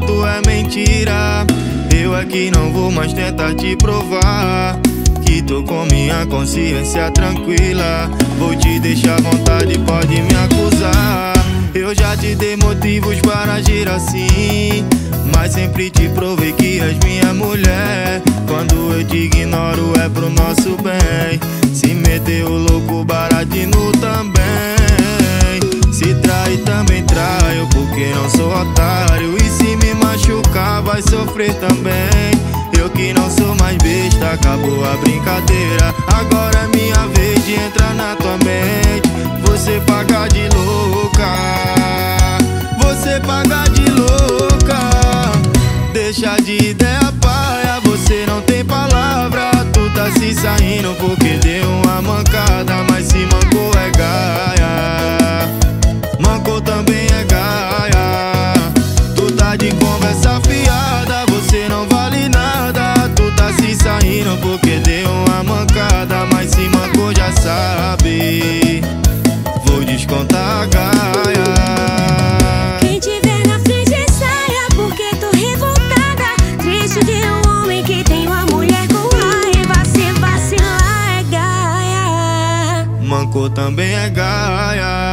tudo é mentira. Eu aqui não vou mais tentar te provar que tô com minha consciência tranquila. Vou te deixar à vontade, pode me acusar. Eu já te dei motivos para agir assim, mas sempre te provei que és minha mulher. Quando eu te ignoro é pro nosso bem. Se meteu louco, baratinho também. Se trai também traio, porque não sou otário. E se me machucar vai sofrer também. Eu que não sou mais besta, acabou a brincadeira. Agora é minha vez de entrar na tua mente. Você paga de louca, você paga de louca. Deixa de ideia paia, você não tem palavra. Tu tá se saindo porque deu uma mancada, mas se mancou é gaia, mancou também é gaia. Tu tá de conversa fiada, você não vale nada. Tu tá se saindo porque deu uma mancada, mas se mancou já sabe, vou descontar a gaia. Quem te vê na frente saia, porque tô revoltada. Triste de um homem que tem uma mulher com raiva. Se vacilar é gaia, Mancou também é gaia.